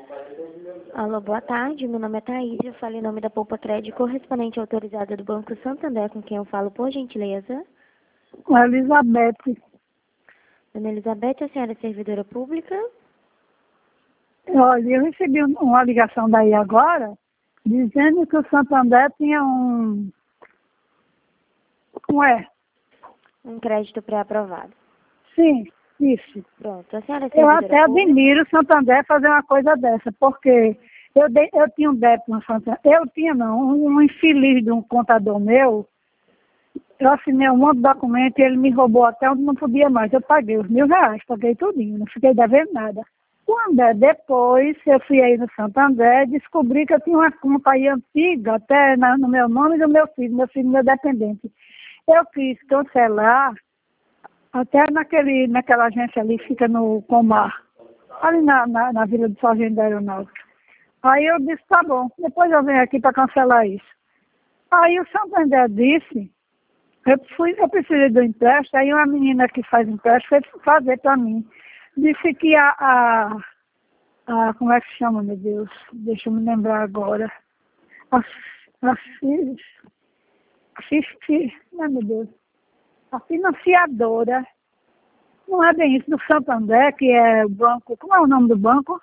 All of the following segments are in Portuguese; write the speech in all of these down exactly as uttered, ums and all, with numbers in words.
Alô, boa tarde. Meu nome é Thaís. Eu falo em nome da Poupa Crédito, correspondente autorizada do Banco Santander, com quem eu falo, por gentileza. Com a Elizabeth. Dona Elizabeth, a senhora é servidora pública? Olha, eu recebi um- uma ligação daí agora, dizendo que o Santander tinha um... Como é? Um crédito pré-aprovado. Sim, isso. Pronto, a senhora é Eu servidora até pública? admiro o Santander fazer uma coisa dessa, porque eu, dei, eu tinha um débito no Santander. Eu tinha, não, um, um infeliz de um contador meu. Eu assinei um monte de documento e ele me roubou até onde não podia mais. Eu paguei os mil reais, paguei tudinho, não fiquei devendo nada. Quando é depois, eu fui aí no Santander, descobri que eu tinha uma conta aí antiga, até na, no meu nome e do meu filho, meu filho meu dependente. Eu quis cancelar, até naquele, naquela agência ali, fica no Comar, ali na, na, na Vila do Sargento da Aeronáutica. Aí eu disse, tá bom, depois eu venho aqui para cancelar isso. Aí o Santander disse, eu, fui, eu precisei do empréstimo, aí uma menina que faz empréstimo foi fazer para mim. Disse que a, a, a, como é que chama, meu Deus? Deixa eu me lembrar agora. A, a, fi- a, fi- ai, meu Deus. A financiadora, não é bem isso, do Santander, que é o banco, como é o nome do banco?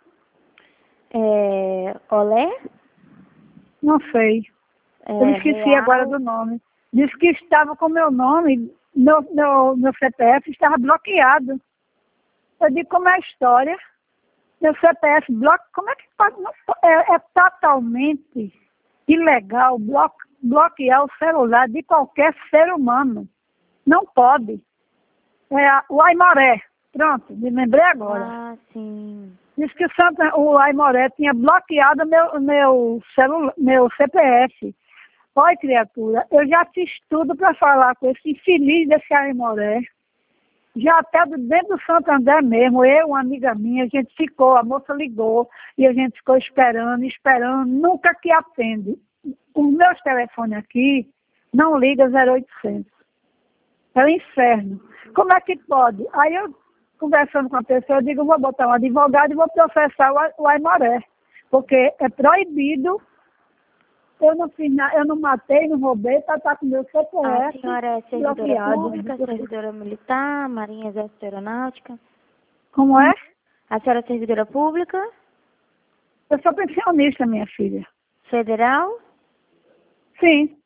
É... Olé? Não sei. É, Eu me esqueci Real? agora do nome. Disse que estava com meu nome, meu, meu, meu C P F estava bloqueado. Eu digo, como é a história? Meu C P F bloqueado, como é que pode? Não po- É, é totalmente ilegal blo, bloquear o celular de qualquer ser humano. Não pode. É a- o Aimoré. Pronto, me lembrei agora. Ah, sim. Diz que o, Santa, o Aimoré tinha bloqueado meu, meu, celular, meu C P F. Olha, criatura, eu já fiz tudo para falar com esse infeliz desse Aimoré. Já até do- dentro do Santander mesmo, eu, uma amiga minha, a gente ficou, a moça ligou e a gente ficou esperando, esperando, nunca que atende. Os meus telefones aqui não ligam zero oitocentos. É o inferno. Como é que pode? Aí eu, conversando com a pessoa, eu digo, eu vou botar um advogado e vou processar o, A- o Aimoré, porque é proibido, eu não fiz na- eu não matei, não roubei, para estar com meu C P A F senhora é servidora bloqueado. pública, servidora militar, marinha, exército, aeronáutica? Como é? A senhora é servidora pública, Eu sou pensionista, minha filha. federal, Sim,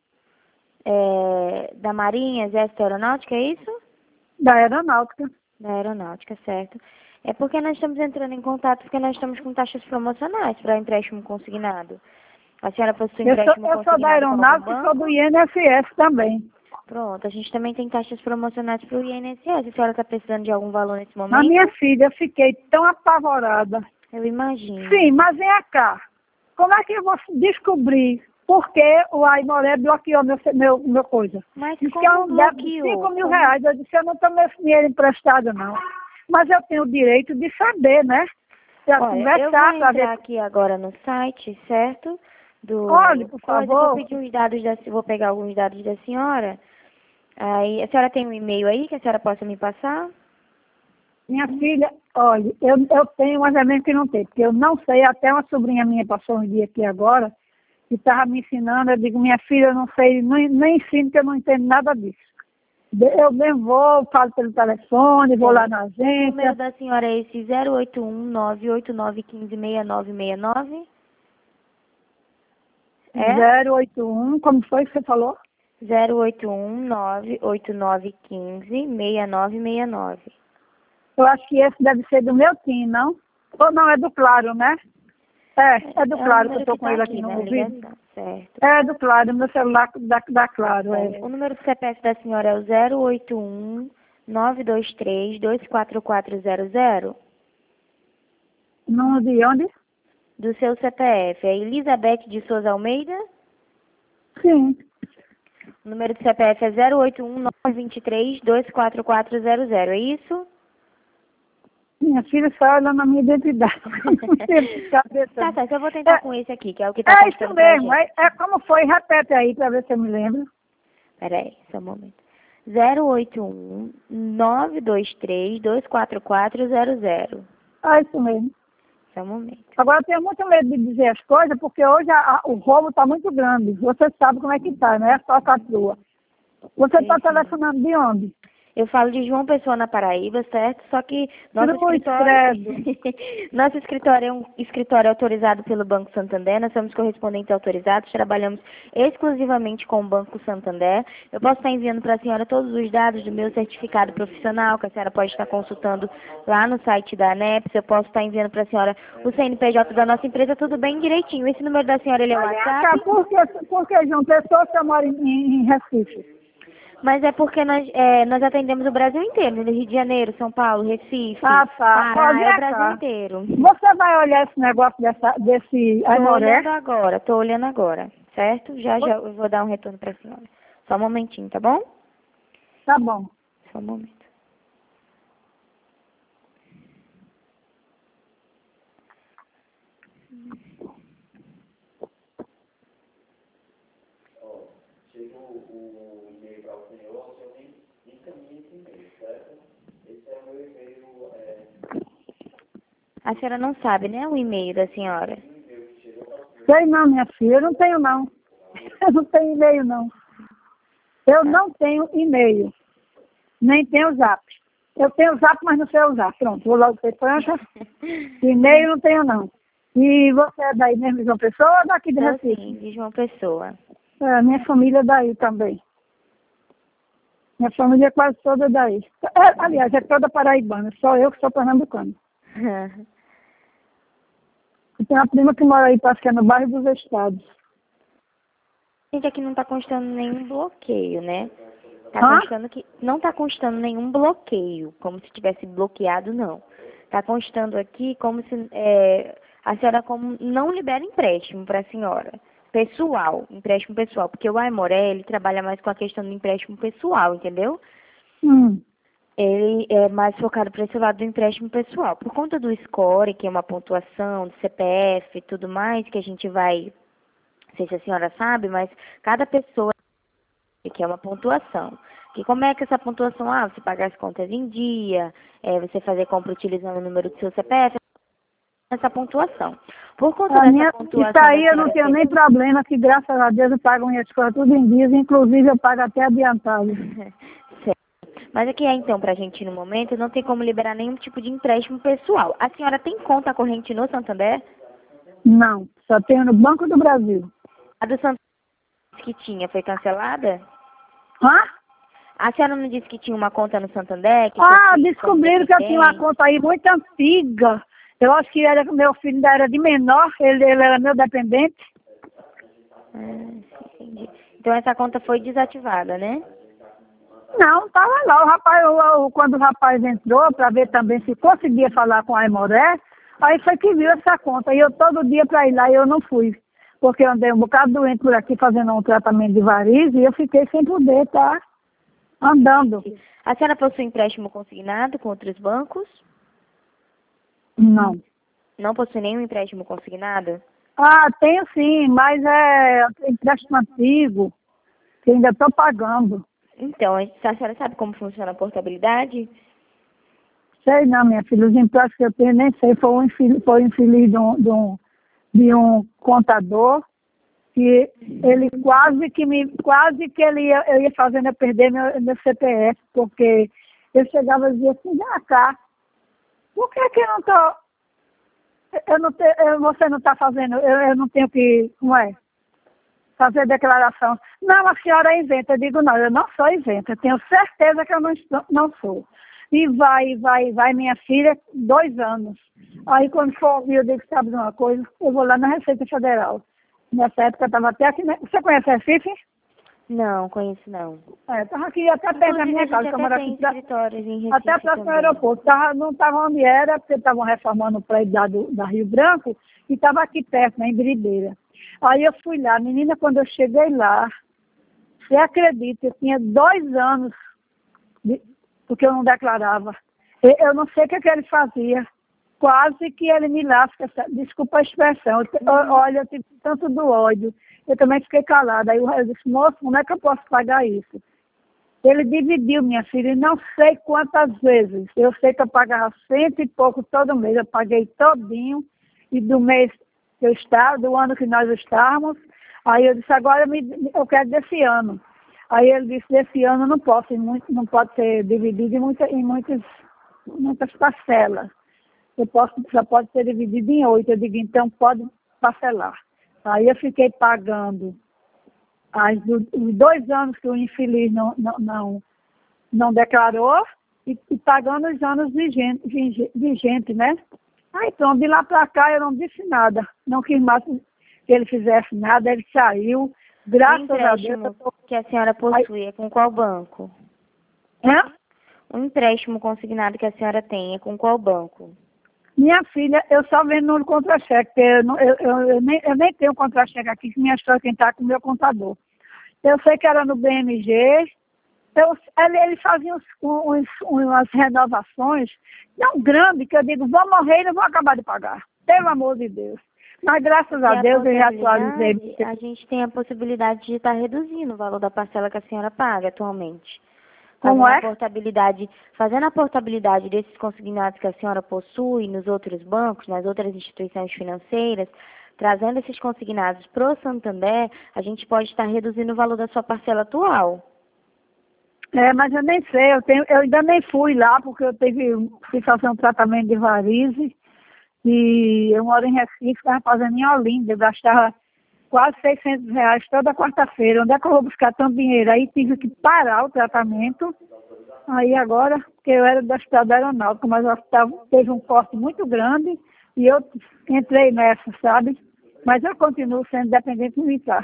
é, da marinha, exército, aeronáutica, é isso? da aeronáutica. Da aeronáutica, certo. É porque nós estamos entrando em contato porque nós estamos com taxas promocionais para empréstimo consignado. A senhora possui Eu sou, empréstimo eu sou da consignado com algum aeronáutica e sou banco? do I N S S também. Pronto, a gente também tem taxas promocionais para o I N S S. A senhora está precisando de algum valor nesse Mas momento? minha filha, eu fiquei tão apavorada. Eu imagino. Sim, mas vem cá. Como é que eu vou descobrir por que o Aimoré bloqueou meu, meu, meu coisa? Mas Diz que é como um débito de bloqueou? cinco mil Como- reais. Eu disse, eu não tomei esse dinheiro emprestado, não. Mas eu tenho o direito de saber, né? Para Olha, eu vou conversar, para entrar ver. aqui agora no site, certo? Do Olhe, por coisa, vou favor. pedir os dados da, vou pegar alguns dados da senhora. Aí, a senhora tem um e-mail aí que a senhora possa me passar? Minha filha, olha, eu, eu tenho, mas é mesmo que não tem, porque eu não sei, até uma sobrinha minha passou um dia aqui agora, que estava me ensinando, eu digo, minha filha, eu não sei, nem, nem ensino, porque eu não entendo nada disso. Eu mesmo vou, falo pelo telefone, vou lá na O número agência. da senhora é esse zero oito um nove oito nove um cinco seis nove seis nove? É? zero oito um, como foi que você falou? zero oito um nove oito nove um cinco seis nove seis nove. Eu acho que esse deve ser do meu time, não? Ou não, é do Claro, né? É, é do É o Claro, que eu número estou que com tá ele aqui aqui no na ouvido. ligação, certo. É do Claro, meu celular da, da Claro, é. O número do C P F da senhora é o zero oito um nove dois três dois quatro quatro zero zero. Não de onde? Do seu C P F é Elizabeth de Souza Almeida. Sim. O número do C P F é zero oito um nove dois três dois quatro quatro zero zero, é isso? Minha filha só olha na minha identidade. Tá certo, eu vou tentar É, com esse aqui, que é o que tá é isso constando pra mesmo. gente. É, é como foi, repete aí para ver se eu me lembro. Peraí, só um momento. zero oito um nove dois três dois quatro quatro zero zero. É isso mesmo. Só um momento. Agora eu tenho muito medo de dizer as coisas, porque hoje a, a, o roubo está muito grande. Você sabe como é que está, né? Só a sua. Você está telefonando de onde? Eu falo de João Pessoa, na Paraíba, certo? Só que nosso Cruz, escritório... credo. nosso escritório é um escritório autorizado pelo Banco Santander. Nós somos correspondentes autorizados, trabalhamos exclusivamente com o Banco Santander. Eu posso estar enviando para a senhora todos os dados do meu certificado profissional, que a senhora pode estar consultando lá no site da ANEPS. Eu posso estar enviando para a senhora o C N P J da nossa empresa, tudo bem direitinho. Esse número da senhora, ele é o WhatsApp? Por que, por que João Pessoa, você mora em, em Recife? Mas é porque nós, é, nós atendemos o Brasil inteiro, no Rio de Janeiro, São Paulo, Recife, Ah, tá. Pará, Pode é o ir Brasil cá. inteiro. Você vai olhar esse negócio dessa, desse Tô Aimoré? olhando agora, tô olhando agora, certo? Já, já eu vou dar um retorno para a senhora. Só um momentinho, tá bom? Tá bom. Só um momento. A senhora não sabe, né, o e-mail da senhora? Sei não, minha filha, eu não tenho não. Eu não tenho e-mail não. Eu não tenho e-mail. Nem tenho zap. Eu tenho zap, mas não sei usar. Pronto, vou logo ser franca. E-mail não tenho não. E você é daí mesmo de João Pessoa ou daqui de Então, Recife? sim, de João Pessoa. É, minha família é daí também. Minha família é quase toda daí. É, aliás, é toda paraibana, só eu que sou pernambucano. Eu tenho uma prima que mora aí, parece que é no bairro dos Estados. Gente, aqui não tá constando nenhum bloqueio, né? Tá Hã? constando que não tá constando nenhum bloqueio, como se tivesse bloqueado, não. Tá constando aqui como se é, a senhora como não libera empréstimo para a senhora. Pessoal, empréstimo pessoal, porque o Aimoré, ele trabalha mais com a questão do empréstimo pessoal, entendeu? Hum. Ele é mais focado para esse lado do empréstimo pessoal. Por conta do score, que é uma pontuação do C P F e tudo mais, que a gente vai, não sei se a senhora sabe, mas cada pessoa que é uma pontuação. Que como é que essa pontuação, ah, você pagar as contas em dia, é, você fazer compra utilizando o número do seu C P F, essa pontuação. Por conta A dessa minha, pontuação isso aí da eu não senhora tenho ser... nem problema, que graças a Deus eu pago minhas coisas tudo em dias, inclusive eu pago até adiantado. Certo. Mas aqui é então, pra gente no momento, não tem como liberar nenhum tipo de empréstimo pessoal. A senhora tem conta corrente no Santander? Não, só tenho no Banco do Brasil. A do Santander que tinha foi cancelada? Hã? A senhora não disse que tinha uma conta no Santander? Que Ah, tinha descobriram que eu tinha uma conta aí muito antiga. Eu acho que era, meu filho ainda era de menor, ele, ele era meu dependente. Ah, entendi. Então essa conta foi desativada, né? Não, estava lá. O rapaz, o, o, quando o rapaz entrou para ver também se conseguia falar com a Aimoré, aí foi que viu essa conta. E eu todo dia para ir lá e eu não fui. Porque eu andei um bocado doente por aqui fazendo um tratamento de varizes e eu fiquei sem poder estar andando. A senhora possui empréstimo consignado com outros bancos? Não. Não possui nenhum empréstimo consignado? Ah, tenho sim, mas é empréstimo antigo, que ainda estou pagando. Então, a senhora sabe como funciona a portabilidade? Sei não, minha filha, os empréstimos que eu tenho, nem sei, foi um infeliz, foi um infeliz de, um, de, um, de um contador, que ele quase que me, quase que ele ia, eu ia fazendo eu perder meu, meu C P F, porque ele chegava e dizia assim, vem cá, por que que eu não estou, eu não te, eu, você não está fazendo, eu, eu não tenho que, como é, fazer declaração. Não, a senhora é isenta. Eu digo, não, eu não sou isenta, eu tenho certeza que eu não, não sou. E vai, vai, vai, minha filha, dois anos. Aí quando for ouvir, eu digo, sabe de uma coisa? Eu vou lá na Receita Federal. Nessa época eu estava até aqui, né? Você conhece Recife? Não, conheço não. É, estava aqui até perto da minha casa, que eu moro aqui pra, até próximo ao aeroporto. Tava, não estava onde era, porque estavam reformando o prédio da, do, da Rio Branco, e estava aqui perto, né, em Biribeira. Aí eu fui lá, menina, quando eu cheguei lá, você acredita, eu tinha dois anos, de, porque eu não declarava. Eu, eu não sei o que, que ele fazia, quase que ele me lasca, desculpa a expressão, eu, eu, olha, eu tive tanto do ódio, eu também fiquei calada. Aí eu disse, moço, como é que eu posso pagar isso? Ele dividiu, minha filha, e não sei quantas vezes, eu sei que eu pagava cento e pouco todo mês, eu paguei todinho, e do mês que eu estava, do ano que nós estávamos. Aí eu disse, agora me, eu quero desse ano. Aí ele disse, desse ano não posso, muito, não pode ser dividido em, muita, em muitas, muitas parcelas. Eu posso, só pode ser dividido em oito. Eu digo, então pode parcelar. Aí eu fiquei pagando as, os dois anos que o infeliz não, não, não, não declarou e, e pagando os anos vigentes, vigente, né? Aí pronto, de lá para cá eu não disse nada. Não quis mais que ele fizesse nada, ele saiu. Graças a Deus. Eu tô... que a senhora possui é com qual banco? Hã? O empréstimo consignado que a senhora tem é com qual banco? Minha filha, eu só vendo no contra-cheque, porque eu, não- eu, eu, eu, nem, eu nem tenho contra-cheque aqui, que minha história quem está com o meu contador. Eu sei que era no B M G, eu, ele, ele fazia uns, uns, umas renovações tão grandes que eu digo, vou morrer e não vou acabar de pagar. Pelo amor de Deus. Mas graças a E a Deus eu já possibilidade, atualizei. a gente tem a possibilidade de estar reduzindo o valor da parcela que a senhora paga atualmente. Como Fazendo é? a portabilidade, fazendo a portabilidade desses consignados que a senhora possui nos outros bancos, nas outras instituições financeiras, trazendo esses consignados para o Santander, a gente pode estar reduzindo o valor da sua parcela atual. É, mas eu nem sei, eu, tenho, eu ainda nem fui lá, porque eu tive, fui fazer um tratamento de varize, e eu moro em Recife, estava fazendo em Olinda, eu gastava quase seiscentos reais toda quarta-feira. Onde é que eu vou buscar tanto dinheiro? Aí tive que parar o tratamento. Aí agora, porque eu era da Hospital Aeronáutica, mas o hospital teve um corte muito grande e eu entrei nessa, sabe? Mas eu continuo sendo dependente militar.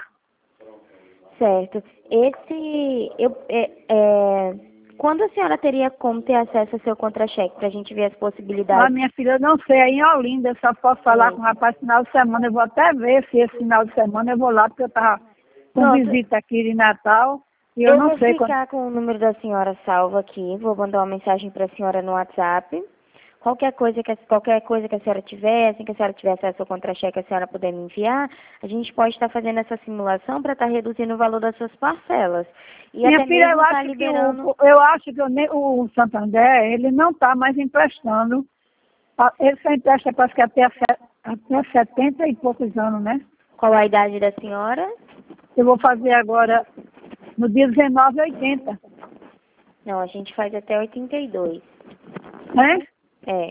Certo. Esse, eu, é, é, quando a senhora teria como ter acesso ao seu contra-cheque para a gente ver as Ah, possibilidades? minha filha, eu não sei, aí em Olinda, eu só posso falar Sim. com o rapaz final de semana. Eu vou até ver se esse final de semana eu vou lá, porque eu estava com Pronto. visita aqui de Natal e eu Eu não vou sei quando. ficar com o número da senhora salvo aqui, vou mandar uma mensagem para a senhora no WhatsApp. Qualquer coisa que a, qualquer coisa que a senhora tiver, assim que a senhora tiver acesso ao contra-cheque, a senhora puder me enviar, a gente pode estar fazendo essa simulação para estar reduzindo o valor das suas parcelas. E Minha até filha, mesmo eu estar acho que liberando. o, eu acho que o, ne- o Santander, ele não está mais emprestando. Ah, ele só empresta, parece que até, a se- até setenta e poucos anos, né? Qual a idade da senhora? Eu vou fazer agora, no dia dezenove, oitenta. Não, a gente faz até oitenta e dois. Né? É.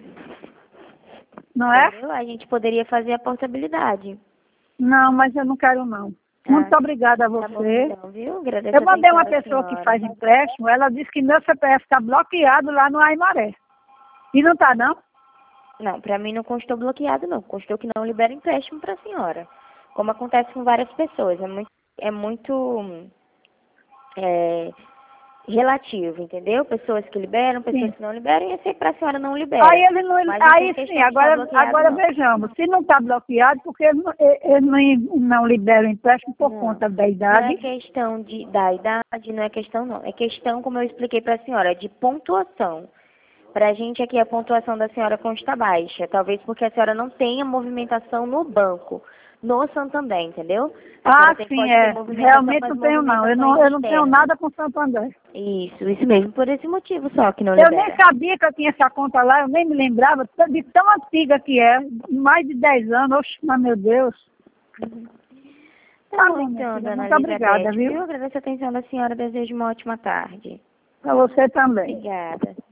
Não é? Entendeu? A gente poderia fazer a portabilidade. Não, mas eu não quero não. Tá? Muito obrigada a Tá bom você. então, viu? Agradeço Eu a mandei atenção uma da pessoa que senhora. faz empréstimo, ela disse que meu C P F está bloqueado lá no Aimaré. E não está, não? Não, para mim não constou bloqueado, não. Constou que não libera empréstimo para a senhora. Como acontece com várias pessoas. É muito, é muito é, relativo, entendeu? Pessoas que liberam, pessoas Sim. que não liberam, e esse para a senhora não libera. Aí ele não, Mas não aí tem sim, questão de estar agora, bloqueado, agora não. vejamos, se não está bloqueado, porque ele não, ele não, não libera o empréstimo por Não, conta da não é idade. questão de, da idade, não é questão não. É questão, como eu expliquei para a senhora, de pontuação. Para a gente aqui a pontuação da senhora consta baixa, talvez porque a senhora não tenha movimentação no banco, no Santander, entendeu? A Ah, senhora tem, sim, pode ter é. movimentação, Realmente mas não tenho não. Eu não, movimentações eu não tenho externas. nada com Santander. Isso, isso mesmo, por esse motivo só que não Eu nem libera. sabia que eu tinha essa conta lá, eu nem me lembrava de tão antiga que é. Mais de dez anos, oxe, mas meu Deus. Tá Tá bom bom, minha então, filha. dona Muito obrigada, Elizabeth, viu? viu? Agradeço a atenção da senhora, desejo uma ótima tarde. Para você também. Obrigada.